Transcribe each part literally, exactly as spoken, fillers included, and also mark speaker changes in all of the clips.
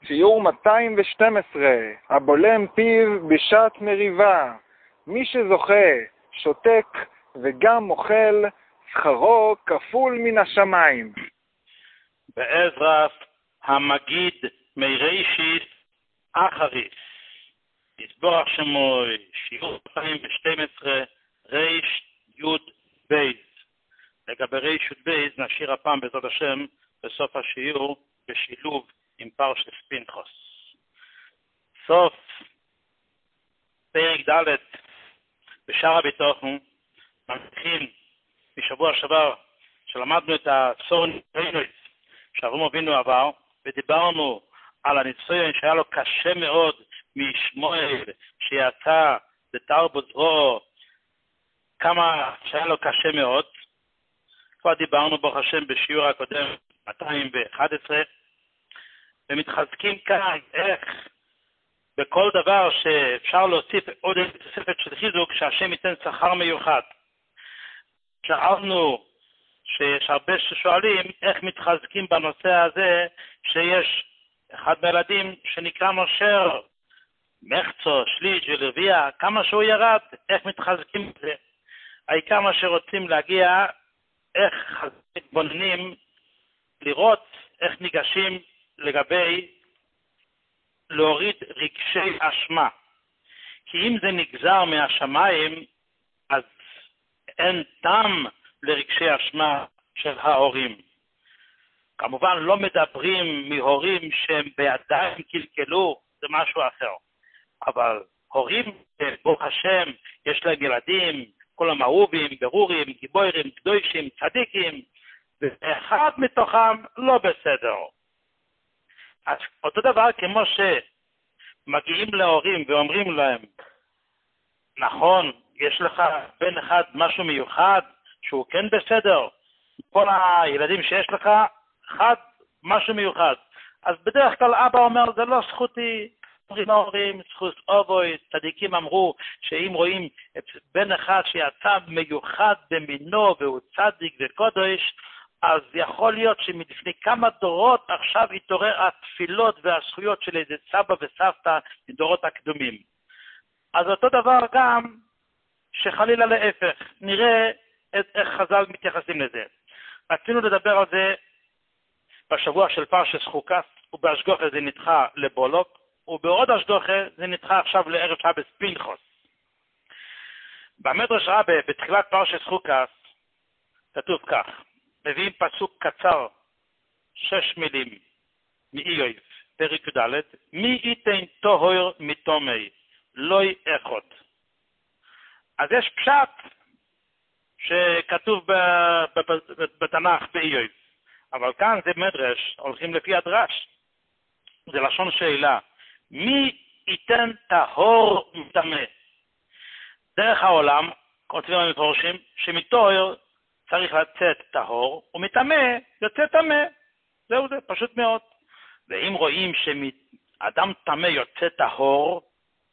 Speaker 1: שיעור מאתיים ושתים עשרה, הבולם פיו בשעת מריבה. מי שזוכה, שותק וגם אוכל, שכרו כפול מן השמיים.
Speaker 2: בעזרת המגיד מראשית אחריס. יסבורך שמוי, שיעור מאתיים ושתים עשרה, ריש יוד בייז. לגבי ריש יוד בייז נשאיר הפעם בעזרת השם בסוף השיעור בשילוב עם פרשת פנחס. סוף פרק ד' בשער הביטחון, ממשיכים משבוע שעבר שלמדנו את הצורן שאברהם אבינו עבר, ודיברנו על הניסיון שהיה לו קשה מאוד משמואל שיצא לתרבות זרוע, כמה שהיה לו קשה מאוד. כבר דיברנו ברוך השם בשיעור הקודם מאתיים ואחת עשרה, ומתחזקים כאן איך בכל דבר שאפשר להוסיף עוד תוספת של חיזוק, שהשם ייתן שכר מיוחד. שאלנו שיש הרבה ששואלים איך מתחזקים בנושא הזה, שיש אחד מהילדים שנקרא נושר, מחצו, שליש ולרביע, כמה שהוא ירד, איך מתחזקים בזה. העיקר מה שרוצים להגיע, איך מתבוננים, לראות איך ניגשים לגבי להוריד רגשי אשמה. כי אם זה נגזר מהשמיים, אז אין טעם לרגשי אשמה של ההורים. כמובן לא מדברים מהורים שהם בידיים קלקלו, זה משהו אחר. אבל הורים, ברוך השם, יש להם ילדים, כולם אהובים, ברורים, גיבורים, קדושים, צדיקים, ואחד מתוכם לא בסדר. אז אותו דבר כמו שמגיעים להורים ואומרים להם, נכון, יש לך בן אחד משהו מיוחד שהוא כן בסדר, כל הילדים שיש לך, אחד משהו מיוחד. אז בדרך כלל אבא אומר, זה לא זכותי, אומרים ההורים, זכות אובוי, צדיקים אמרו שאם רואים בן אחד שיצא מיוחד במינו והוא צדיק וקודש, אז יכול להיות שמלפני כמה דורות עכשיו יתעורר התפילות והזכויות של איזה סבא וסבתא מדורות הקדומים. אז אותו דבר גם שחלילה להפך, נראה את, איך חז"ל מתייחסים לזה. רצינו לדבר על זה בשבוע של פרשת חוקת, ובהשגוחה זה נדחה לבולוק, ובעוד השגוחה זה נדחה עכשיו לערב שבת פנחס. במדרש רבה בתחילת פרשת חוקת כתוב כך, מביאים פסוק קצר, שש מילים מאיוב, פרק ד', מי ייתן טהור מטומא, לא אחד. אז יש פשט שכתוב בתנ"ך באיוב, אבל כאן זה מדרש, הולכים לפי הדרש. זה לשון שאלה, מי ייתן טהור מטמא? דרך העולם, כותבים המפורשים, שמטהור צריך לצאת טהור, ומטמא יוצא טמא. זהו זה, פשוט מאוד. ואם רואים שאדם טמא יוצא טהור,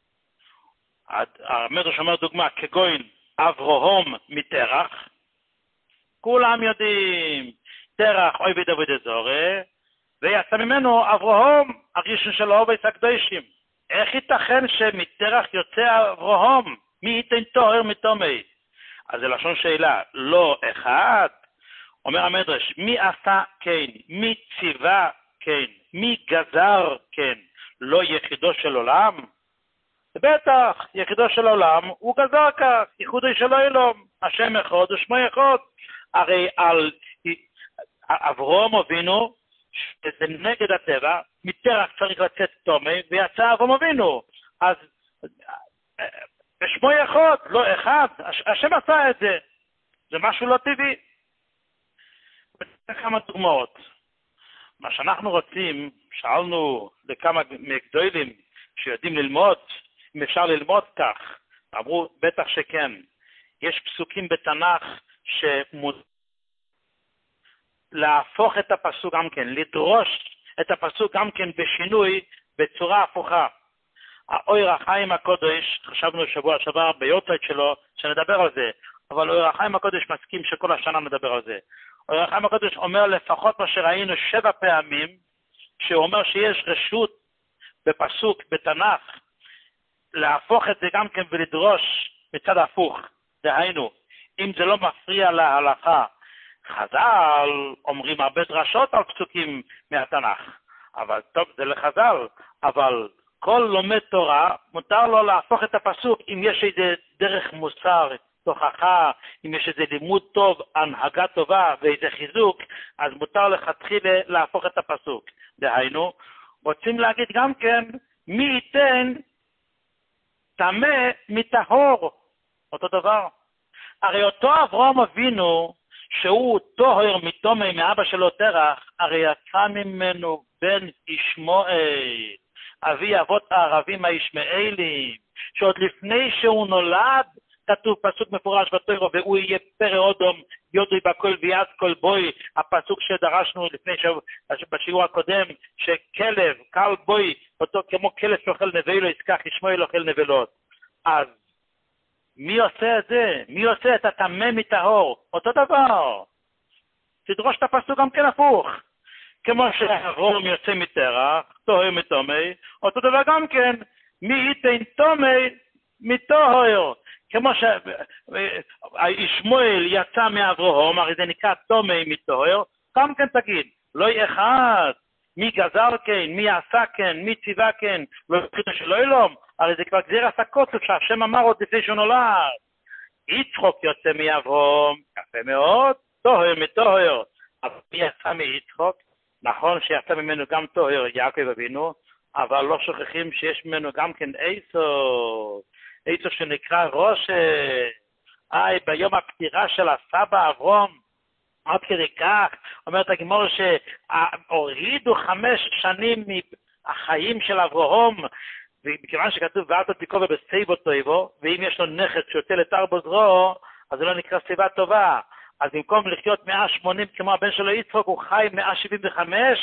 Speaker 2: המדרש אומר דוגמה, כגון אברהם מתרח, כולם יודעים, תרח אוי ודוד זורה, ויצא ממנו אברהם, הראשון של אוהבי הקדושים. איך ייתכן שמתרח יוצא אברהם? מי ייתן טהור מטומא? אז זה לשון שאלה, לא אחד. אומר המדרש, מי עשה כן? מי ציווה כן? מי גזר כן? לא יחידו של עולם? בטח, יחידו של עולם הוא גזר כך, ייחודו של אלוהים, השם אחד ושמו אחד. הרי על אברהם אבינו, שזה נגד הטבע, מתרח צריך לצאת טומא, ויצא אברהם אבינו. אז בשמו אחד, לא אחד, השם עשה את זה. זה משהו לא טבעי. כמה דוגמאות. מה שאנחנו רוצים, שאלנו לכמה מגדולים שיודעים ללמוד, אם אפשר ללמוד כך, אמרו בטח שכן. יש פסוקים בתנ"ך שמוד... להפוך את הפסוק גם כן, לדרוש את הפסוק גם כן בשינוי בצורה הפוכה. האור החיים הקודש, חשבנו שבוע שעבר ביורצייט שלו שנדבר על זה, אבל האור החיים הקודש מסכים שכל השנה נדבר על זה. האור החיים הקודש אומר לפחות מה שראינו שבע פעמים, שהוא אומר שיש רשות בפסוק, בתנ"ך, להפוך את זה גם כן ולדרוש מצד הפוך. דהיינו, אם זה לא מפריע להלכה, חז"ל אומרים הרבה דרשות על פסוקים מהתנ"ך, אבל טוב, זה לחז"ל, אבל כל לומד תורה, מותר לו להפוך את הפסוק, אם יש איזה דרך מוסר, תוכחה, אם יש איזה לימוד טוב, הנהגה טובה ואיזה חיזוק, אז מותר לכתחילה להפוך את הפסוק. דהיינו, רוצים להגיד גם כן, מי ייתן טמא מטהור, אותו דבר. הרי אותו אברהם אבינו, שהוא טוהר מטומא מאבא שלו תרח, הרי יצא ממנו בן ישמעאל, אבי אבות הערבים הישמעאלים, שעוד לפני שהוא נולד, כתוב פסוק מפורש בתורה, והוא יהיה פרא אודום, יודוי בכל ויעש כל בוי, הפסוק שדרשנו לפני שבוע, בשיעור הקודם, שכלב, קל בוי, אותו כמו כלב שאוכל נבלות, כך ישמעאל אוכל נבלות. אז מי עושה את זה? מי עושה את הטמא מטהור? אותו דבר. תדרוש את הפסוק גם כן הפוך. כמו שאברהם יוצא מתרח, טוהר מטומא, אותו דבר גם כן, מי ייתן טומא מטהור. כמו שישמעאל יצא מאברהם, הרי זה נקרא טומא מטהור, גם כן תגיד, לא אחד, מי גזר כן, מי עשה כן, מי ציווה כן, לא יפחיתו שלא ילום, הרי זה כבר גזיר עסקות, שהשם אמר עוד לפני שהוא נולד. יצחוק יוצא מאברהם, יפה מאוד, טוהר מטהור, אבל מי יצא מיצחוק? נכון שיצא ממנו גם טוהר, יעקב אבינו, אבל לא שוכחים שיש ממנו גם כן עשו, עשו שנקרא ראש, איי, ביום הפטירה של הסבא אברהם, עד כדי כך, אומרת הגמור שהורידו חמש שנים מהחיים של אברהם, וכיוון שכתוב ואתו תיקובו בסייבו טויבו, ואם יש לו נכד שיוצא לתר בוזרו, אז זה לא נקרא סייבה טובה. אז במקום לחיות מאה ושמונים כמו הבן שלו יצחוק, הוא חי מאה שבעים וחמש,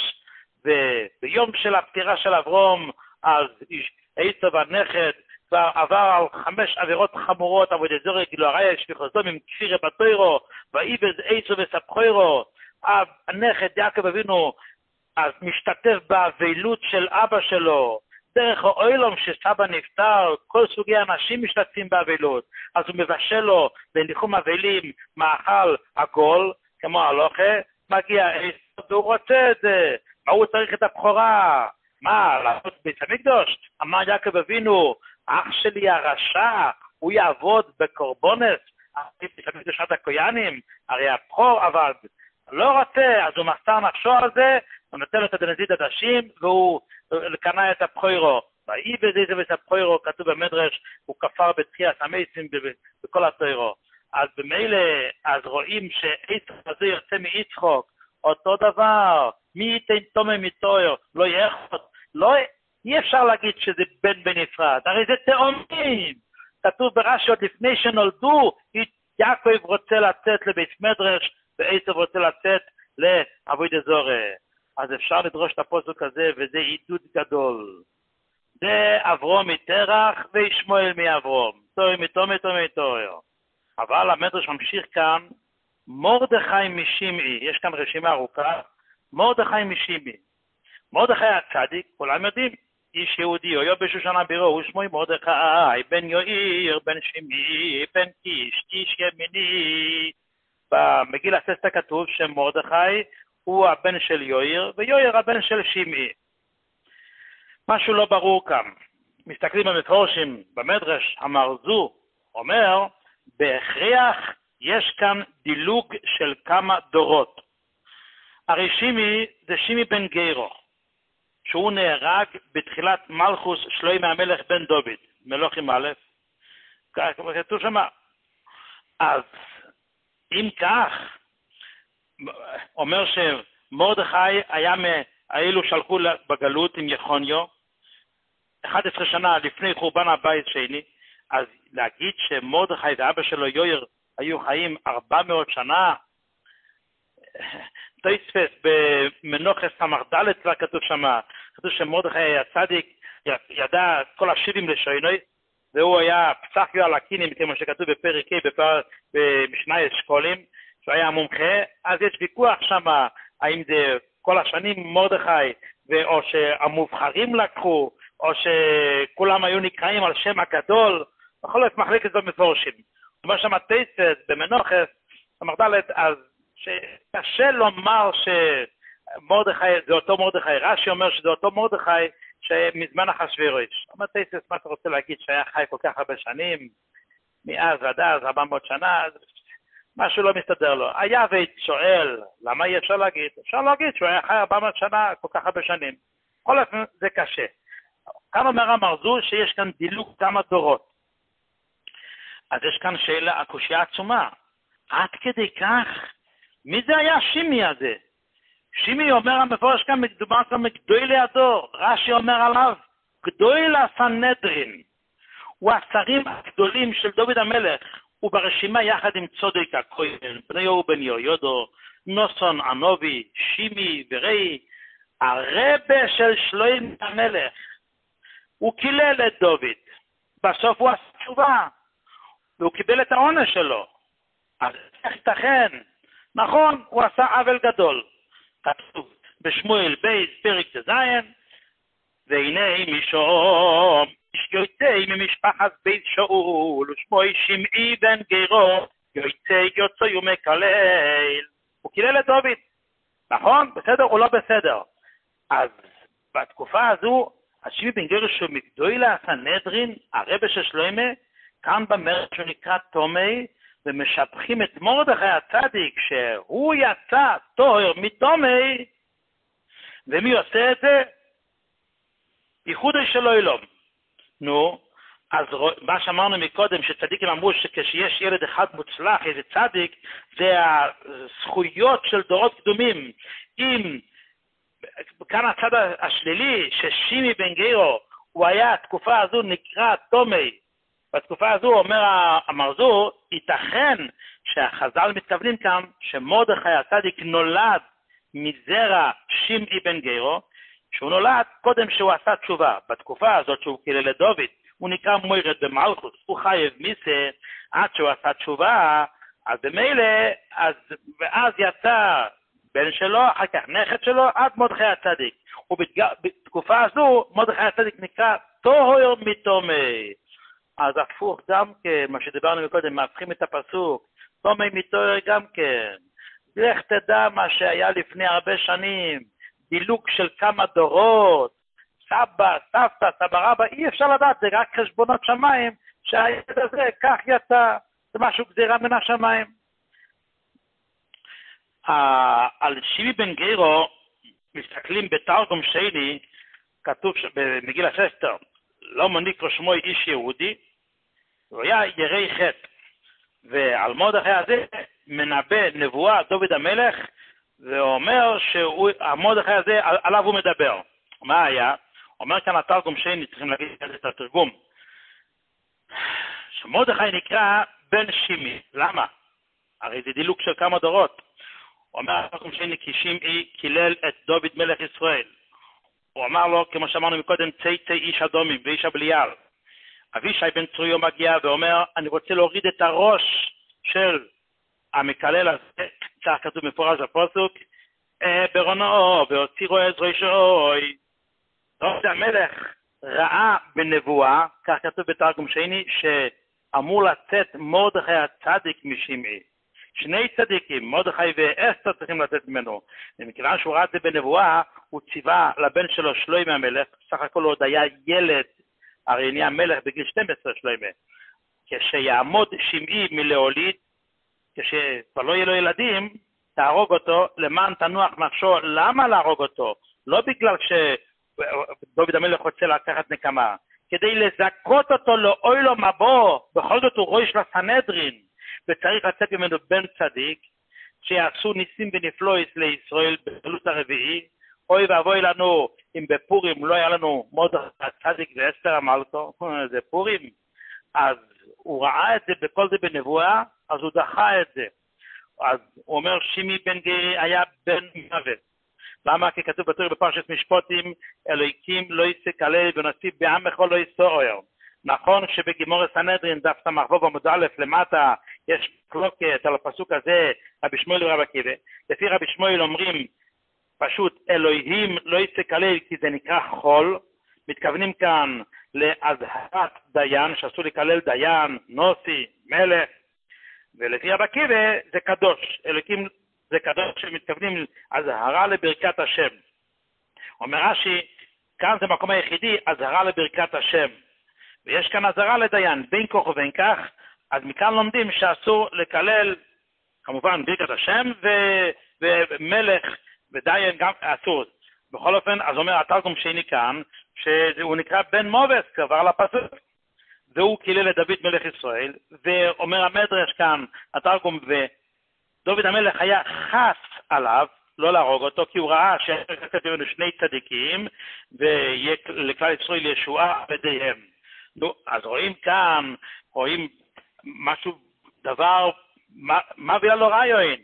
Speaker 2: וביום של הפטירה של אברהם, אז עשו הנכד כבר עבר על חמש עבירות חמורות, עבודת זורק, גילו הרעיה, שפיכוזום עם כפירה בתוירו, ואיבז עשו וספחוירו, הנכד יעקב אבינו, אז משתתף באבלות של אבא שלו, דרך האוילום שסבא נפטר, כל סוגי אנשים משתתפים באבלות, אז הוא מבשל לו בניחום אבלים מאכל עגול, כמו הלוכה, מגיע עשו, והוא רוצה את זה, מה הוא צריך את הבכורה? מה, לעשות בית המקדוש? אמר יעקב אבינו, אח שלי הרשע, הוא יעבוד בקורבונס, בית המקדוש עד הכוינים, הרי הבכור עבד, לא רוצה, אז הוא מסר נפשו על זה, הוא נותן לו את הנזיד עדשים, והוא קנה את הבכורו. ואיבז עשו וספחוירו, כתוב במדרש, הוא כפר בתחיית המתים בכל התוירו. אז במילא, אז רואים שעשו הזה יוצא מיצחוק, אותו דבר, מי ייתן טומא מטהור, לא יאכול, לא, אי אפשר להגיד שזה בן בנפרד, הרי זה תאומים. כתוב ברש"י עוד לפני שנולדו, יעקב רוצה לצאת לבית מדרש, ועשו רוצה לצאת לעבודת זרה. אז אפשר לדרוש את הפסוק הזה, וזה עידוד גדול. זה אברהם מתרח וישמעאל מאברהם. טוהר מטומא מטהור. אבל המדרש ממשיך כאן, מרדכי משמעי, יש כאן רשימה ארוכה, מרדכי משמעי. מרדכי הצדיק, כולם יודעים, איש יהודי, היה בשושן הבירו, הוא שמו מרדכי, בן יאיר, בן שמעי, בן קיש, איש ימיני. במגילת אסתר כתוב שמרדכי הוא הבן של יאיר, ויאיר הבן של שמעי. משהו לא ברור כאן. מסתכלים במפורשים, במדרש, המרזו אומר, בהכרח יש כאן דילוג של כמה דורות. הרי שמעי זה שמעי בן גיירו, שהוא נהרג בתחילת מלכוס שלמה המלך בן דוד, מלוכים א', כתוב שמה. אז אם כך, אומר שמרדכי היה מאלו שלחו בגלות עם יחוניו, אחת עשרה שנה לפני חורבן הבית שני, אז להגיד שמרדכי ואבא שלו יאיר היו חיים ארבע מאות שנה, תוספות במנוחס המחדלת כבר כתוב שמה, כתוב שמרדכי היה צדיק, ידע כל השירים לשונוי, והוא היה פסח יו על הקינים, כמו שכתוב בפרק ה' במשנה אשכולים, שהוא היה מומחה. אז יש ויכוח שמה, האם זה כל השנים מרדכי, או שהמובחרים לקחו, או שכולם היו נקראים על שם הגדול, בכל זאת מחלקת זאת מפורשים. כמו שם תייסת במנוחס, המרדלת, אז שקשה לומר שמרדכי זה אותו מרדכי, רש"י אומר שזה אותו מרדכי שמזמן אחשוורוש. אומר תייסת, מה אתה רוצה להגיד שהיה חי כל כך הרבה שנים, מאז ועד אז, ארבע מאות שנה, משהו לא מסתדר לו. היה ושואל, למה אי אפשר להגיד? אפשר להגיד שהוא היה חי ארבע מאות שנה, כל כך הרבה שנים. כל אופן זה קשה. כאן אומר המרזור שיש כאן דילוג כמה דורות. אז יש כאן שאלה, הקושיה עצומה. עד כדי כך, מי זה היה שימי הזה? שימי אומר המפורש כאן, מדובר כאן מגדולי הדור. רש"י אומר עליו, גדול הסנהדרין. הוא השרים הגדולים של דוד המלך, וברשימה יחד עם צודק הכהן, בניהו בן יהוידע, נוסון ענובי, שימי וראי, הרבה של שלמה המלך. הוא קילל את דוד. בסוף הוא עשה תשובה, והוא קיבל את העונש שלו. אז איך ייתכן? נכון, הוא עשה עוול גדול. כתוב בשמואל בייס פרק ט"ז, והנה משום יוצא ממשפחת בית שאול, ושמו שמעי בן גרו, יוצא יוצא ומקלל. הוא קילל את דוד. נכון? בסדר או לא בסדר? אז בתקופה הזו, השמעי בן גרו שהוא מגדולי הסנהדרין, הרבי של שלמה, כאן במרד שהוא נקרא תומי, ומשבחים את מרדכי הצדיק, שהוא יצא טוהר מתומי, ומי עושה את זה? ייחודי של עולם. נו, אז מה שאמרנו מקודם, שצדיקים אמרו שכשיש ילד אחד מוצלח, איזה צדיק, זה הזכויות של דורות קדומים. אם כאן הצד השלילי, ששימי בן גרו, הוא היה, התקופה הזו נקרא תומי, בתקופה הזו אומר המרזור, ייתכן שהחז"ל מתכוונים כאן שמרדכי הצדיק נולד מזרע שמעי בן גרו, שהוא נולד קודם שהוא עשה תשובה. בתקופה הזאת שהוא קילל את דוד, הוא נקרא מוירד במלכות, הוא חייב מיסה עד שהוא עשה תשובה, אז במילא, אז, ואז יצא בן שלו, אחר כך נכד שלו, עד מרדכי הצדיק. ובתקופה הזו מרדכי הצדיק נקרא טוהר מתומי. אז הפוך גם כן, מה שדיברנו מקודם, מהפכים את הפסוק, תומי מתוהר גם כן. לך תדע מה שהיה לפני הרבה שנים, דילוג של כמה דורות, סבא, סבתא, סבא רבא, אי אפשר לדעת, זה רק חשבונות שמיים, שהילד הזה כך יצא, זה משהו גזירה מן השמיים. על שימי בן גרו, מסתכלים בתרגום שני, כתוב במגיל אסתר, לא מוניקרו שמו איש יהודי, הוא היה ירי חטא, ועל מרדכי הזה מנבא נבואה דוד המלך, ואומר שהמרדכי הזה עליו הוא מדבר. מה היה? אומר כאן התרגום שני, צריכים להגיד את התרגום, שמרדכי נקרא בן שימי. למה? הרי זה דילוג של כמה דורות. הוא אומר התרגום שני, כי שימי קילל את דוד מלך ישראל. הוא אמר לו, כמו שאמרנו מקודם, צי צי איש אדומים ואיש הבליעל. אבישי בן צרויה מגיע ואומר, אני רוצה להוריד את הראש של המקלל הזה, כך כתוב מפורש בפסוק, ברונו והוציאו עזרו שוי. דוד המלך ראה בנבואה, כך כתוב בתרגום שני, שאמור לצאת מרדכי הצדיק משמעי. שני צדיקים, מרדכי ואסתר, צריכים לצאת ממנו. ומכיוון שהוא ראה את זה בנבואה, הוא ציווה לבן שלו שלמה המלך, סך הכל עוד היה ילד, הרי נהיה מלך בגיל שתים עשרה שלמה. כשיעמוד שמעי מלהוליד, כשכבר לא יהיה לו ילדים, תהרוג אותו, למען תנוח נפשו. למה להרוג אותו? לא בגלל שדוד המלך רוצה לקחת נקמה, כדי לזכות אותו לאוי לו מבוא, בכל זאת הוא ראש לסנהדרין, וצריך לצאת ממנו בן צדיק, שיעשו ניסים ונפלאות לישראל בגלות הרביעי. אוי ואבוי לנו אם בפורים לא היה לנו מרדכי הצדיק ואסתר המלכו, זה פורים. אז הוא ראה את זה בכל זה בנבואה, אז הוא דחה את זה. אז הוא אומר, שימי בן גרי היה בן מוות. למה? כי כתוב בתורה בפרשת משפטים, אלוהיקים לא יסקלל ונוסיף בעמך לא יסוער. נכון שבגימור סנהדרין דף סמ"ו עמוד א' למטה יש מחלוקת על הפסוק הזה, רבי שמואל ורבי עקיבא. לפי רבי שמואל אומרים פשוט אלוהים לא יסקלל כי זה נקרא חול, מתכוונים כאן להזהרת דיין, שאסור לקלל דיין, נוסי, מלך, ולפי רבי עקיבא זה קדוש, אלוקים זה קדוש שמתכוונים הזהרה לברכת השם. אומר רש"י, כאן זה מקום היחידי, הזהרה לברכת השם. ויש כאן הזהרה לדיין, בין כך ובין כך, אז מכאן לומדים שאסור לקלל, כמובן ברכת השם, ו- ומלך ודיין גם אסור. בכל אופן, אז אומר התרגום שני כאן, שהוא נקרא בן מובס, כבר לפסוק. והוא קילל לדוד מלך ישראל, ואומר המדרש כאן, התרגום, ודוד המלך היה חס עליו, לא להרוג אותו, כי הוא ראה שכתבנו שני צדיקים, ויהיה לכלל ישראל ישועה בידיהם. נו, אז רואים כאן, רואים משהו, דבר, מה וילה לא רעיון,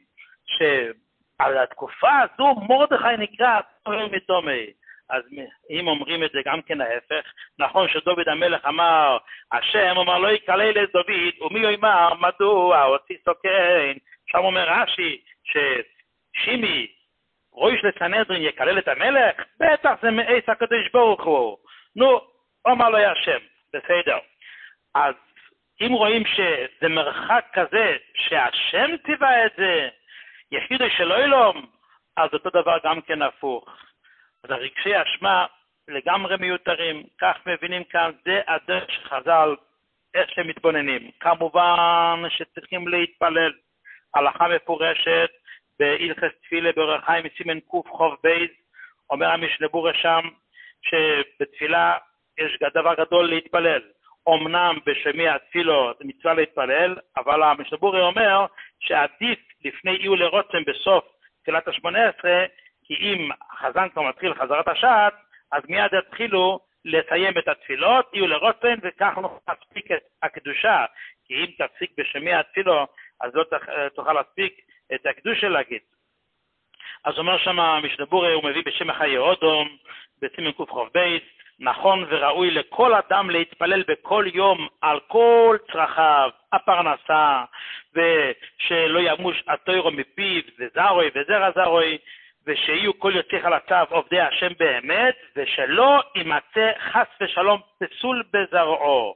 Speaker 2: שעל התקופה הזו מרדכי נקרא תומי מתומי. אז אם אומרים את זה גם כן ההפך, נכון שדוד המלך אמר, השם אומר לא יקלל לדוד, ומי יאמר מדוע אותי סוכן, שם אומר רש"י, ששימי, ראש לסנהדרין יקלל את המלך, בטח זה מעץ הקדוש ברוך הוא. נו, אומר לו השם, בסדר. אז אם רואים שזה מרחק כזה, שהשם ציווה את זה, יחידו שלא ילום, אז אותו דבר גם כן הפוך. אז הרגשי אשמה לגמרי מיותרים, כך מבינים כאן, זה הדרך שחז"ל, איך שמתבוננים. כמובן שצריכים להתפלל, הלכה מפורשת, בהלכות תפילה באורח חיים סימן קוף חוב בייז, אומר המשנה ברורה שם, שבתפילה יש דבר גדול להתפלל. אמנם בשמיע התפילות זה מצווה להתפלל, אבל המשנה ברורה אומר שעדיף לפני יהיו לרוצם בסוף תפילת השמונה עשרה, כי אם החזן כבר מתחיל חזרת השעת, אז מיד יתחילו לסיים את התפילות, יהיו לרוצן, וכך נוכל להספיק את הקדושה. כי אם תפסיק בשמיע התפילו, אז לא תוכל להספיק את הקדושה להגיד. אז אומר שם המשנה ברורה, הוא מביא בשם חיי אודום, בסימן קוף חוב בייס, נכון וראוי לכל אדם להתפלל בכל יום על כל צרכיו, הפרנסה, ושלא ימוש התוירו מפיו, וזרוי וזרע זרוי, ושיהיו כל יוצאיך לצו עובדי השם באמת, ושלא יימצא חס ושלום פסול בזרעו.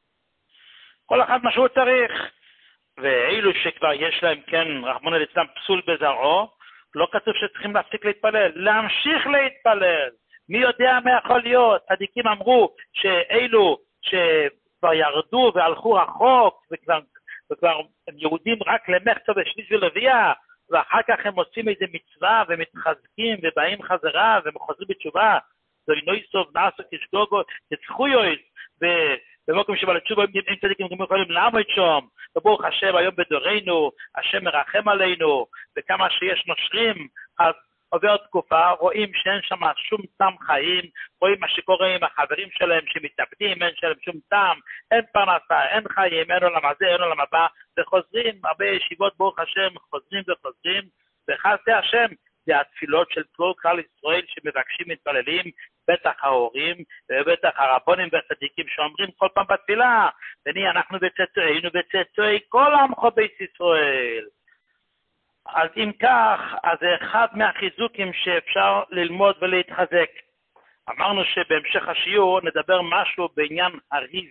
Speaker 2: כל אחד מה שהוא צריך. ואילו שכבר יש להם, כן, רחמנא ליצלן, פסול בזרעו, לא כתוב שצריכים להפסיק להתפלל, להמשיך להתפלל. מי יודע מה יכול להיות? צדיקים אמרו שאילו שכבר ירדו והלכו רחוק, וכבר, וכבר הם יהודים רק למחצה ושליש ולוויה, ואחר כך הם עושים איזה מצווה ומתחזקים ובאים חזרה ומחוזרים בתשובה, זו אינו יסוב נעשו כשגוגו, תצחויו, ובמקום שבא לתשובה הם צדיקים גם יכולים לעמוד שם, וברוך השם היום בדורנו, השם מרחם עלינו, וכמה שיש נושרים, אז עובר תקופה, רואים שאין שם שום טעם חיים, רואים מה שקורה עם החברים שלהם שמתאבדים, אין שלהם שום טעם, אין פרנסה, אין חיים, אין עולם הזה, אין עולם הבא, וחוזרים, הרבה ישיבות ברוך השם, חוזרים וחוזרים, וחסדי השם, זה התפילות של כל כלל ישראל שמבקשים מתפללים, בטח ההורים, ובטח הרבונים והצדיקים שאומרים כל פעם בתפילה, וני אנחנו בצאצאינו בצאצאי כל עמך בית ישראל. אז אם כך, אז זה אחד מהחיזוקים שאפשר ללמוד ולהתחזק. אמרנו שבהמשך השיעור נדבר משהו בעניין הריב.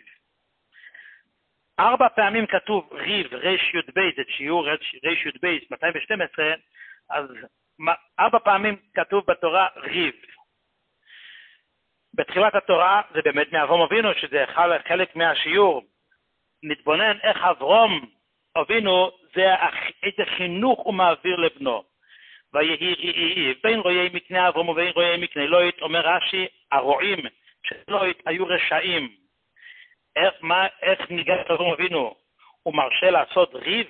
Speaker 2: ארבע פעמים כתוב ריב, רש יוד בייס, את שיעור רש יוד בייס, מאתיים ושתים עשרה, אז ארבע פעמים כתוב בתורה ריב. בתחילת התורה זה באמת מאברהם אבינו, שזה חלק מהשיעור. נתבונן איך אברהם אבינו, זה איזה חינוך הוא מעביר לבנו. ויהי בין רואי מקנה אברהם ובין רואי מקנה לוט, אומר רש"י, הרועים של לוט היו רשעים. איך, מה, איך ניגש אברהם אבינו? הוא מרשה לעשות ריב?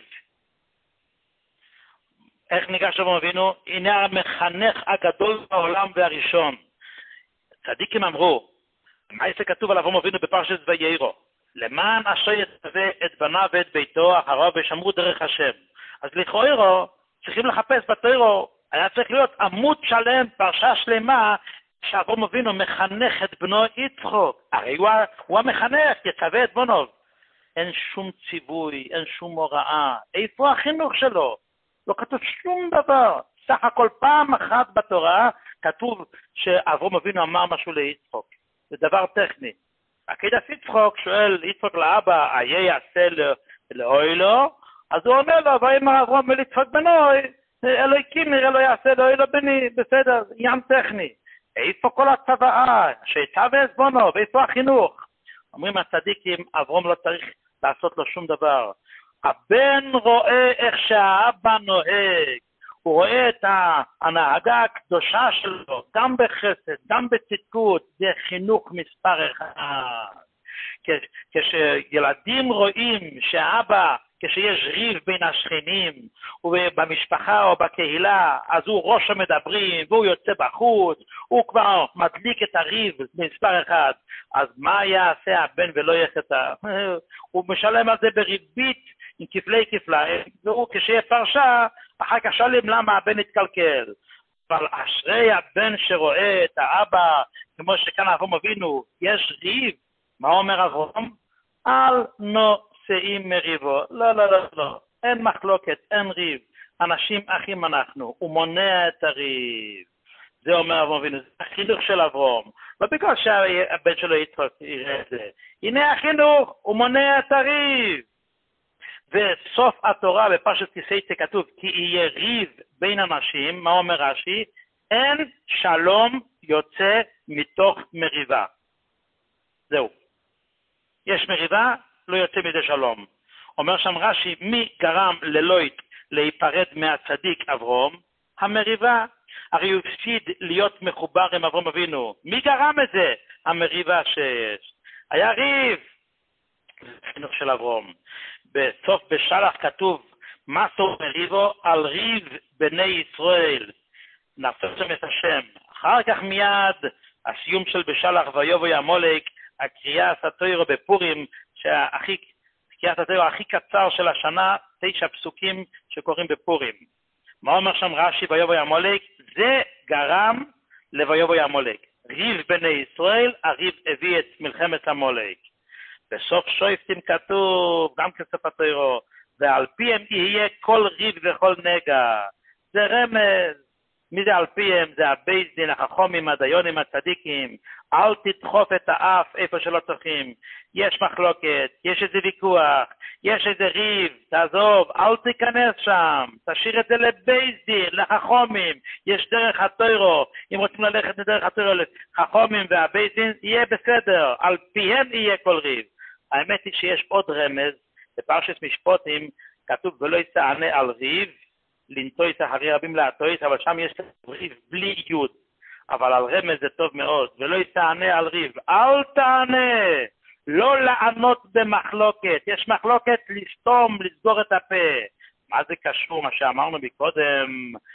Speaker 2: איך ניגש אברהם אבינו? הנה המחנך הגדול בעולם והראשון. צדיקים אמרו, מה זה כתוב על אברהם אבינו בפרשת ויירו? למען אשר יצווה את בניו ואת ביתו אחריו ושמרו דרך השם. אז לכאורה צריכים לחפש בתורה, היה צריך להיות עמוד שלם, פרשה שלמה, שאברהם אבינו מחנך את בנו יצחק. הרי הוא, הוא המחנך, יצווה את בנו. אין שום ציווי, אין שום הוראה. איפה החינוך שלו? לא כתוב שום דבר. סך הכל פעם אחת בתורה כתוב שאברהם אבינו אמר משהו ליצחק. זה דבר טכני. עקידת יצחוק שואל יצחוק לאבא, איה יעשה לאוילו? אז הוא אומר לו, ויאמר אברהם אל יצחק בנוי, אלוהיקים נראה לא יעשה לאוילו בני, בסדר, ים טכני. איפה כל הצוואה, שהייתה ועזבונו, ואיפה החינוך? אומרים הצדיקים, אברהם לא צריך לעשות לו שום דבר. הבן רואה איך שהאבא נוהג, הוא רואה את ההנהגה הקדושה שלו, גם בחסד, גם בצדקות, זה חינוך מספר אחד. כשילדים רואים שהאבא, כשיש ריב בין השכנים, ובמשפחה או בקהילה, אז הוא ראש המדברים, והוא יוצא בחוץ, הוא כבר מדליק את הריב מספר אחד. אז מה יעשה הבן ולא יחטא? הוא משלם על זה בריבית עם כפלי כפליים, והוא כשיהיה פרשה, אחר כך שואלים למה הבן התקלקל. אבל אשרי הבן שרואה את האבא, כמו שכאן אברהם אבינו, יש ריב. מה אומר אברהם? אל נושאים מריבו. לא, לא, לא, לא. אין מחלוקת, אין ריב. אנשים אחים אנחנו. הוא מונע את הריב. זה אומר אברהם אבינו. זה החינוך של אברהם. לא בגלל שהבן שלו יצחק יראה את זה. הנה החינוך, הוא מונע את הריב. וסוף התורה בפרשת כי תצא כתוב כי יהיה ריב בין אנשים. מה אומר רש"י? אין שלום יוצא מתוך מריבה. זהו. יש מריבה, לא יוצא מזה שלום. אומר שם רש"י, מי גרם ללויט להיפרד מהצדיק אברהם? המריבה. הרי הוא הפסיד להיות מחובר עם אברהם אבינו. מי גרם את זה? המריבה שיש. היה ריב. זה חינוך של אברהם. בסוף בשלח כתוב, מה סוף מריבו? על ריב בני ישראל. נפצם את השם. אחר כך מיד, הסיום של בשלח ויבוא עמלק, הקריאה התורה בפורים, שהכי, קריאת התורה הכי קצר של השנה, תשע פסוקים שקוראים בפורים. מה אומר שם רש"י ויבוא עמלק? זה גרם לויבוא עמלק. ריב בני ישראל, הריב הביא את מלחמת עמלק. בסוף שופטים כתוב, גם כסוף התורה, ועל פיהם יהיה כל ריב וכל נגע. זה רמז. מי זה על פיהם? זה הבית דין, החכמים, הדיונים, הצדיקים. אל תדחוף את האף איפה שלא צריכים. יש מחלוקת, יש איזה ויכוח, יש איזה ריב, תעזוב, אל תיכנס שם. תשאיר את זה לבית דין, לחכמים. יש דרך התורה. אם רוצים ללכת לדרך התורה לחכמים והבית דין, יהיה בסדר. על פיהם יהיה כל ריב. האמת היא שיש עוד רמז, בפרשת משפטים, כתוב ולא יצענה על ריב, לנטויס אחרי רבים להטויס, אבל שם יש ריב בלי יוד. אבל על רמז זה טוב מאוד. ולא יצענה על ריב. אל תענה. לא לענות במחלוקת. יש מחלוקת לסתום, לסגור את הפה. מה זה קשור? מה שאמרנו מקודם,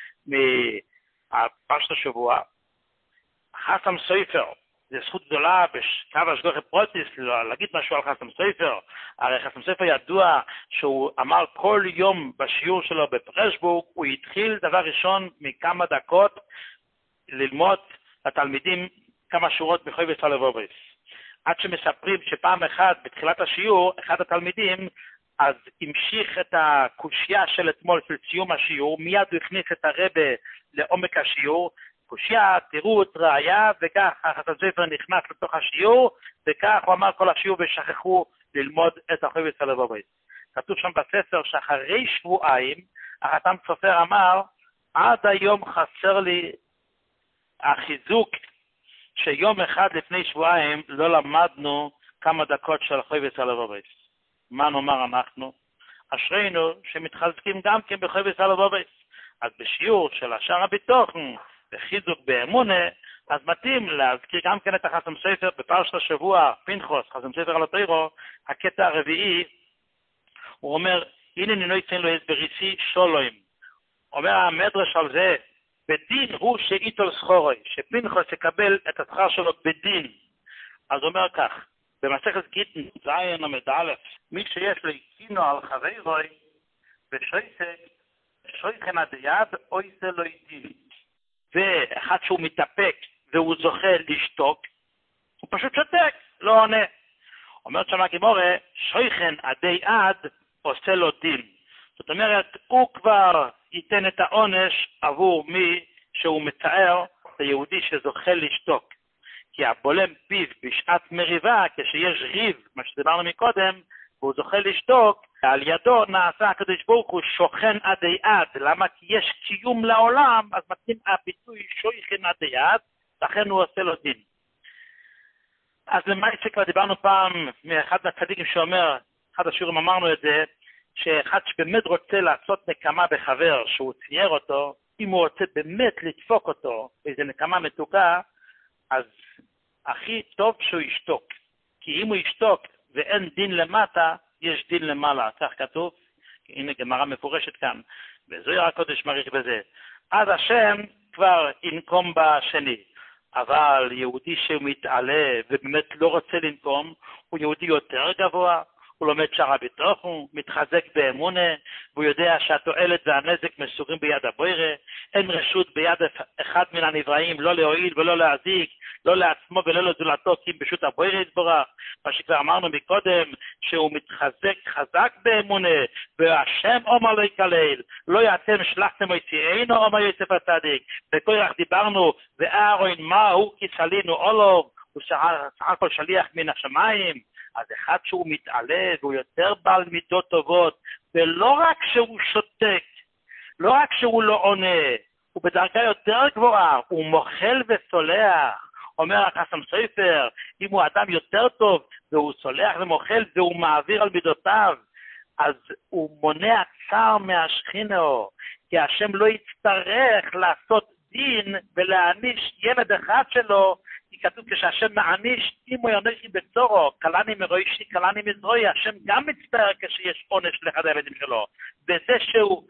Speaker 2: מפרשת השבוע. חסם סופר. זה זכות גדולה בקו השגחה פרוטיס, להגיד משהו על חסם סופר. הרי חסם סופר ידוע שהוא אמר כל יום בשיעור שלו בפרשבורג, הוא התחיל דבר ראשון מכמה דקות ללמוד לתלמידים כמה שורות בחויבס הלבוביס. עד שמספרים שפעם אחת בתחילת השיעור, אחד התלמידים אז המשיך את הקושיה של אתמול של סיום השיעור, מיד הוא הכניס את הרבה לעומק השיעור, קושיה, תירוץ, ראיה, וכך החסם סופר נכנס לתוך השיעור, וכך הוא אמר כל השיעור ושכחו ללמוד את החויבס הלבוביס. כתוב שם בספר שאחרי שבועיים, החתם סופר אמר, עד היום חסר לי החיזוק שיום אחד לפני שבועיים לא למדנו כמה דקות של חויבס הלבוביס. מה נאמר אנחנו? אשרינו שמתחזקים גם כן בחויבס הלבוביס. אז בשיעור של השער הביטוחן וחיזוק באמונה, אז מתאים להזכיר גם כן את החסם סופר בפרשת השבוע, פנחס, חסם סופר על התורה, הקטע הרביעי, הוא אומר, הנה נינוי צאין לו הסבריסי שולוים. אומר המדרש על זה, בדין הוא שאיתו סחורוי, שפנחס יקבל את השכר שלו בדין. אז הוא אומר כך, במסכת גיטין, זין עמוד א', מי שיש לו איתינו על חברוי, ושויכן עד יד, אוי זה לא איתיני. ואחד שהוא מתאפק והוא זוכה לשתוק, הוא פשוט שותק, לא עונה. אומרת שם הגמרא, שויכן עדי עד עושה לו דין. זאת אומרת, הוא כבר ייתן את העונש עבור מי שהוא מתאר, ליהודי שזוכה לשתוק. כי הבולם פיו בשעת מריבה, כשיש ריב, מה שדיברנו מקודם, והוא זוכה לשתוק, על ידו נעשה הקדוש ברוך הוא שוכן עדי עד. למה? כי יש קיום לעולם, אז מתאים הביטוי שויכן עדי עד, לכן הוא עושה לו דין. אז למה שכבר דיברנו פעם מאחד מהצדיקים שאומר, אחד השיעורים אמרנו את זה, שאחד שבאמת רוצה לעשות נקמה בחבר, שהוא צייר אותו, אם הוא רוצה באמת לדפוק אותו, איזו נקמה מתוקה, אז הכי טוב שהוא ישתוק. כי אם הוא ישתוק ואין דין למטה, יש דין למעלה. כך כתוב, הנה גמרא מפורשת כאן, וזוהר הקודש מעריך בזה. אז השם כבר ינקום בשני. אבל יהודי שמתעלה ובאמת לא רוצה לנקום, הוא יהודי יותר גבוה, הוא לומד שער הביטוח, הוא מתחזק באמונה, והוא יודע שהתועלת והנזק מסורים ביד הבורא, אין רשות ביד אחד מן הנבראים, לא להועיל ולא להזיק, לא לעצמו ולא לזולתו, כי פשוט הבורא יתברך, מה שכבר אמרנו מקודם, שהוא מתחזק חזק באמונה, והשם אומר לא יקלל, לא יעתם שלחתם יציאנו אומר יוסף הצדיק, וכך דיברנו, ואהרון מה הוא כסלינו אולוב, הוא סך הכל שליח מן השמיים, אז אחד שהוא מתעלה והוא יותר בעל מידות טובות, ולא רק שהוא שותק, לא רק שהוא לא עונה, הוא בדרגה יותר גבוהה, הוא מוחל וסולח. אומר החסם סופר, אם הוא אדם יותר טוב והוא סולח ומוחל והוא מעביר על מידותיו, אז הוא מונע צער מהשכינה, כי השם לא יצטרך לעשות דין ולהעניש ילד אחד שלו, כי כתוב כשהשם מעניש, אם הוא יונשי בצורו, קלני מרוישי, קלני מזרוי, השם גם מצטער כשיש עונש לאחד הילדים שלו. וזה שהוא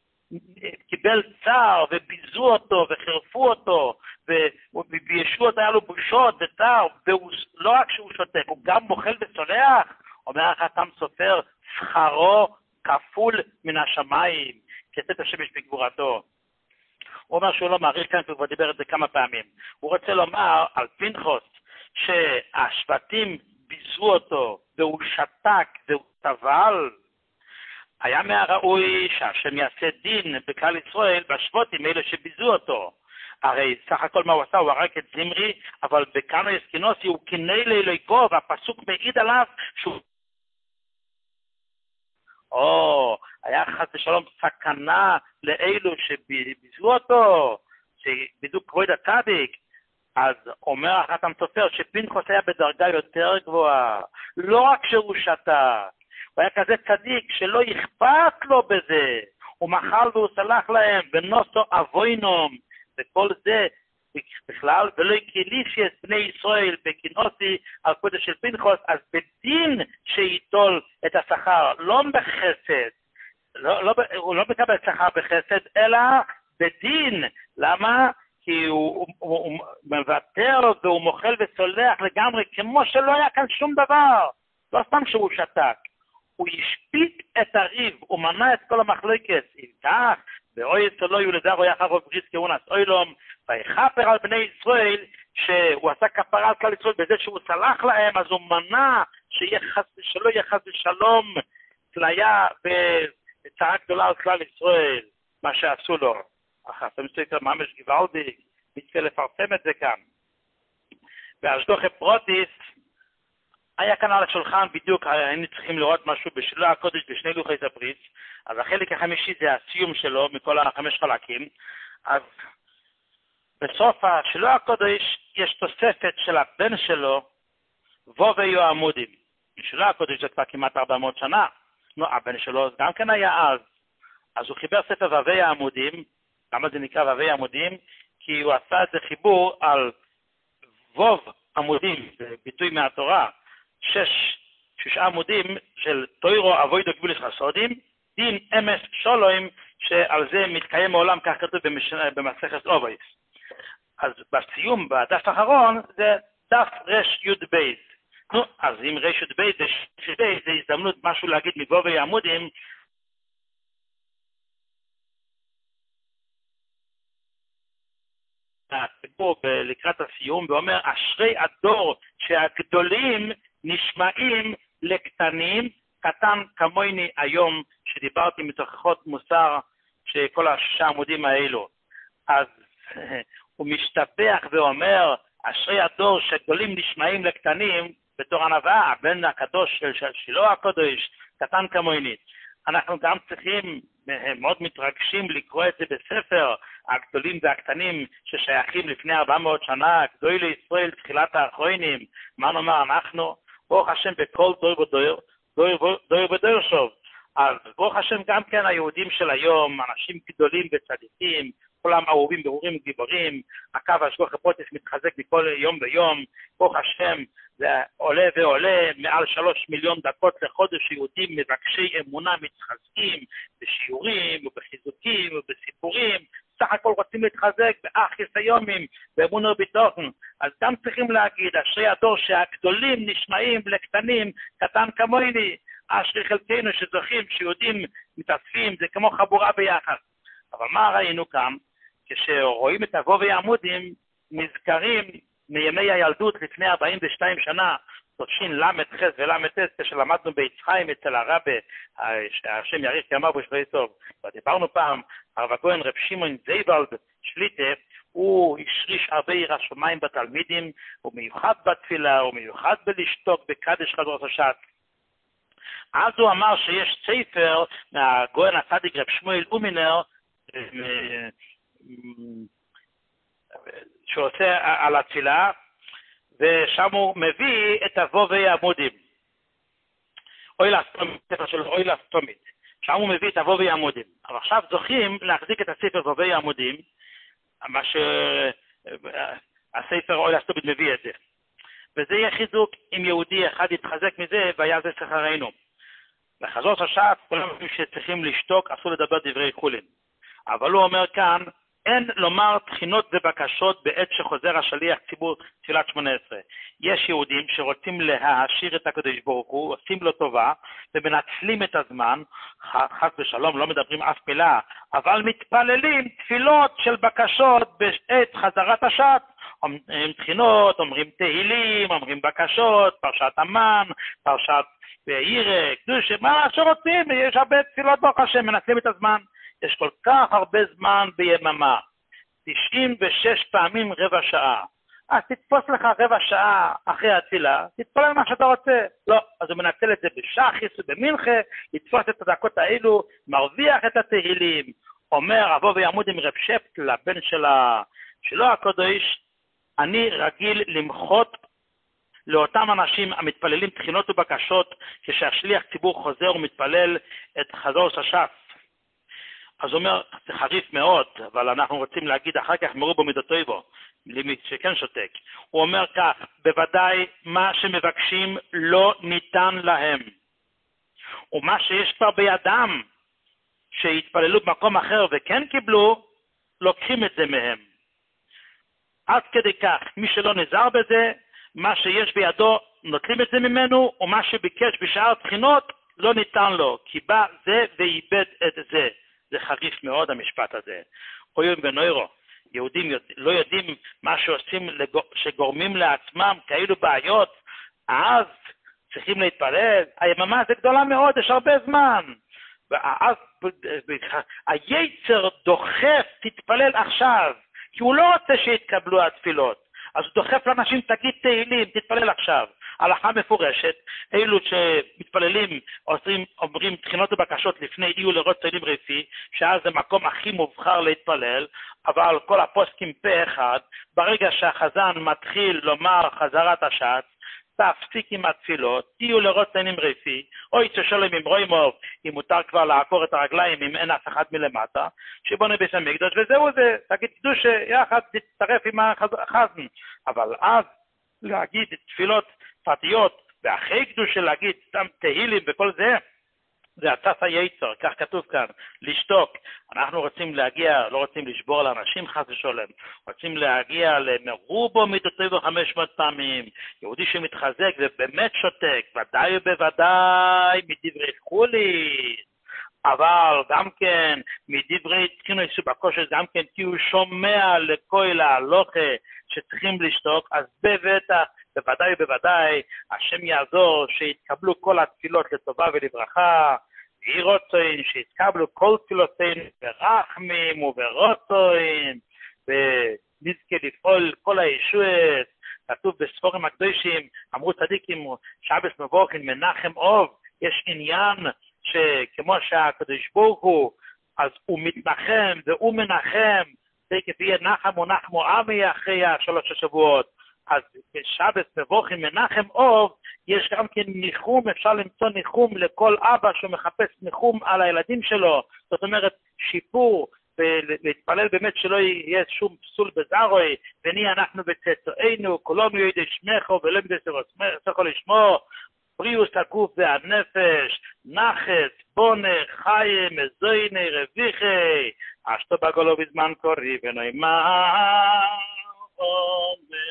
Speaker 2: קיבל צער וביזו אותו וחירפו אותו, ובישועות היה לו בושות וצער, ולא רק שהוא שותק, הוא גם מוחל וסולח. אומר החתם סופר, שכרו כפול מן השמיים, כסת השמש בגבורתו. הוא אומר שהוא לא מעריך כאן, הוא כבר דיבר את זה כמה פעמים. הוא רוצה לומר על פנחס, שהשבטים ביזו אותו, והוא שתק, והוא טבל. היה מהראוי שהשם יעשה דין בכלל ישראל, בשבטים אלה שביזו אותו. הרי סך הכל מה הוא עשה, הוא הרג את זמרי, אבל בכאן יסקינוסי הוא כינה לאלוהיו, והפסוק מעיד עליו שהוא... או, היה חס ושלום סכנה לאלו שביזו אותו, שביזו כבוד הצדיק. אז אומר החתם סופר שפנחס היה בדרגה יותר גבוהה, לא רק שהוא שתק, הוא היה כזה צדיק שלא אכפת לו בזה, הוא מחל והוא סלח להם, ונוסו אבוינום, וכל זה בכלל, ולא יקליש את בני ישראל בכינוסי על קודש של פנחס, אז בדין שיטול את השכר, לא בחסד, לא, לא, הוא לא מקבל שכר בחסד, אלא בדין. למה? כי הוא, הוא, הוא, הוא מוותר והוא מוחל וסולח לגמרי, כמו שלא היה כאן שום דבר, לא סתם שהוא שתק. הוא השפיט את הריב, הוא מנע את כל המחלוקת, אם כך, ואוי אצלו יולדה יחר ובריס כהונס אוילום, ויכפר על בני ישראל, שהוא עשה כפרה על כלל ישראל, בזה שהוא סלח להם, אז הוא מנע שלא יהיה חס ושלום תליה וצרה גדולה על כלל ישראל, מה שעשו לו. אחר, אתם מסתכל ממש גוואלדי, מצפה לפרסם את זה כאן. והשגוחי פרוטיס, היה כאן על השולחן בדיוק, היינו צריכים לראות משהו בשלוח הקודש בשני לוחי הברית, אז החלק החמישי זה הסיום שלו מכל החמש חלקים, אז בסוף השלוח הקודש יש תוספת של הבן שלו, ווביו עמודים. בשלוח הקודש זה כבר כמעט ארבע מאות שנה, נו, הבן שלו גם כן היה אז, אז הוא חיבר ספר וובי העמודים. למה זה נקרא וובי עמודים? כי הוא עשה את זה חיבור על ווב עמודים, זה ביטוי מהתורה, שש, שש עמודים של תוירו אבוידו גבולס חסודים, דין אמס שולוים, שעל זה מתקיים העולם, כך כתוב במסכת אובייס. אז בסיום, בדף האחרון, זה דף רש יוד בייס. נו, אז אם רש יוד בייס זה שש בייס, זה הזדמנות משהו להגיד מבובי עמודים, פה לקראת הסיום, ואומר, אשרי הדור שהגדולים נשמעים לקטנים, קטן כמוני היום, שדיברתי מתוכחות מוסר, שכל השישה עמודים האלו. אז הוא משתפח ואומר, אשרי הדור שגדולים נשמעים לקטנים, בתור הנבאה, בן הקדוש של שילה הקדוש, קטן כמוני. אנחנו גם צריכים, מאוד מתרגשים לקרוא את זה בספר, הגדולים והקטנים ששייכים לפני ארבע מאות שנה, גדולי לישראל, תחילת האחרונים. מה נאמר אנחנו? ברוך השם בכל דור ודור, דור, דור ודור שוב. אז ברוך השם גם כן היהודים של היום, אנשים גדולים וצדיקים, כולם אהובים, ברורים וגיבורים, הקו השגוח הפרוטס מתחזק מכל יום ויום, ברוך השם, זה עולה ועולה, מעל שלוש מיליון דקות לחודש יהודים מבקשי אמונה מתחזקים, בשיעורים ובחיזוקים ובסיפורים, סך הכל רוצים להתחזק באחיס היומים, באמונה וביטחון. אז גם צריכים להגיד, אשרי הדור שהגדולים נשמעים לקטנים, קטן כמוני, אשרי חלקנו שזוכים, שיהודים מתאספים, זה כמו חבורה ביחד. אבל מה ראינו כאן? כשרואים את אבובי העמודים, נזכרים מימי הילדות לפני ארבעים ושתיים שנה, תושין למד חס ולמד תס, כשלמדנו ביצחיים אצל הרבי, השם יאריך ימיו ושבועי טוב. ודיברנו פעם, הרב הכהן רב שמעון זייבלד שליטה, הוא השריש הרבה יראת שמיים בתלמידים, הוא מיוחד בתפילה, הוא מיוחד בלשתוק בקדש חזרות השעת. אז הוא אמר שיש ספר מהגאון הצדיק רב שמואל אומינר, שעושה על התפילה, ושם הוא מביא את אבובי העמודים. אוי לסתומית, ספר של אוי לסתומית. שם הוא מביא את אבובי העמודים. אבל עכשיו זוכים להחזיק את הספר אבובי העמודים, מה שהספר אוי לסתומית מביא את זה. וזה יהיה חיזוק אם יהודי אחד יתחזק מזה, והיה זה שכרנו. לחזור השעת, כולם שצריכים לשתוק, אסור לדבר דברי חולין. אבל הוא אומר כאן, אין לומר תחינות ובקשות בעת שחוזר השליח ציבור תפילת שמונה עשרה. יש יהודים שרוצים להעשיר את הקדוש ברוך הוא, עושים לו טובה, ומנצלים את הזמן, חס ושלום, לא מדברים אף מילה, אבל מתפללים תפילות של בקשות בעת חזרת השעת. אומרים תחינות, אומרים תהילים, אומרים בקשות, פרשת המן, פרשת ירא, קדוש, מה שרוצים, יש הרבה תפילות ברוך השם, מנצלים את הזמן. יש כל כך הרבה זמן ביממה, תשעים ושש פעמים רבע שעה. אז תתפוס לך רבע שעה אחרי התפילה, תתפלל מה שאתה רוצה. לא, אז הוא מנצל את זה בשחיס ובמנחה, לתפוס את הדקות האלו, מרוויח את התהילים. אומר אבובי עמודים רב שפט לבן שלה, שלא הקדוש, אני רגיל למחות לאותם אנשים המתפללים תחינות ובקשות, כשהשליח ציבור חוזר ומתפלל את חזור השעת. אז הוא אומר, זה חריף מאוד, אבל אנחנו רוצים להגיד אחר כך מרו במידותוי בו, למי שכן שותק. הוא אומר כך, בוודאי מה שמבקשים לא ניתן להם. ומה שיש כבר בידם, שהתפללו במקום אחר וכן קיבלו, לוקחים את זה מהם. עד כדי כך, מי שלא נזהר בזה, מה שיש בידו נוטלים את זה ממנו, ומה שביקש בשאר תחינות לא ניתן לו, כי בא זה ואיבד את זה. זה חריף מאוד המשפט הזה. אוי בנוירו, יהודים לא יודעים מה שעושים, שגורמים לעצמם כאלו בעיות, אז צריכים להתפלל. היממה זה גדולה מאוד, יש הרבה זמן. ואז היצר דוחף, תתפלל עכשיו, כי הוא לא רוצה שיתקבלו התפילות. אז הוא דוחף לאנשים, תגיד תהילים, תתפלל עכשיו. הלכה מפורשת, אלו שמתפללים, עושים, אומרים תחינות ובקשות לפני יהיו לראות ציינים רפי, שאז זה מקום הכי מובחר להתפלל, אבל כל הפוסקים פה אחד, ברגע שהחזן מתחיל לומר חזרת השעת, תפסיק עם התפילות, תהיו לראות ציינים רפי, או יצא שלום עם רוימוב, אם מותר כבר לעקור את הרגליים, אם אין אף אחד מלמטה, שבונה בית המקדש, וזהו זה, תגיד קדוש יחד, תצטרף עם החזן. אבל אז להגיד תפילות פרטיות, ואחרי קדוש להגיד סתם תהילים וכל זה, זה הצס היצר, כך כתוב כאן, לשתוק. אנחנו רוצים להגיע, לא רוצים לשבור לאנשים חס ושלום, רוצים להגיע למרובו מידותיו וחמש מאות פעמים, יהודי שמתחזק ובאמת שותק, ודאי ובוודאי מדברי חולין, אבל גם כן מדברי תקינו שבקושת, גם כן כי הוא שומע לכל ההלוכה שצריכים לשתוק, אז בבטח, בוודאי ובוודאי, השם יעזור שיתקבלו כל התפילות לטובה ולברכה, יהי רצון שיתקבלו כל תפילותינו ברחמים וברצון, ונזכה לפעול כל הישועות, כתוב בספורים הקדושים, אמרו צדיקים, שבס מבוקר מנחם אוב, יש עניין שכמו שהקדוש ברוך הוא, אז הוא מתנחם והוא מנחם, זה כפי נחם ונחמו עמי אחרי השלוש השבועות. אז בשבת מבוכים מנחם אוב, יש גם כן ניחום, אפשר למצוא ניחום לכל אבא שמחפש ניחום על הילדים שלו, זאת אומרת שיפור, ולהתפלל באמת שלא יהיה שום פסול בזרוי, וני אנחנו בצאצאינו, כולנו ידי שמחו ולא ידי שמחו לשמו, בריאוס הגוף והנפש, נחת, בונה, חיים, מזויני, רוויחי, אשתו בגולו בזמן קורי ונאמר, אמן.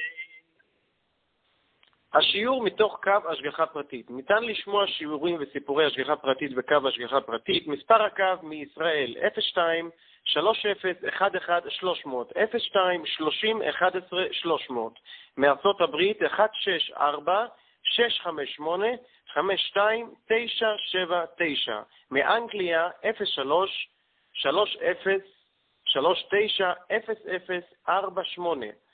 Speaker 3: השיעור מתוך קו השגחה פרטית. ניתן לשמוע שיעורים וסיפורי השגחה פרטית בקו השגחה פרטית. מספר הקו מישראל אפס שתיים שלוש אפס אחת אחת שלוש מאות, אפס שתיים שלושים אחת עשרה שלוש מאות. מארצות הברית אחת שש ארבע שש חמש שמונה חמש שתיים תשע שבע תשע. מאנגליה אפס שלוש שלוש אפס שלוש תשע אפס אפס ארבע שמונה.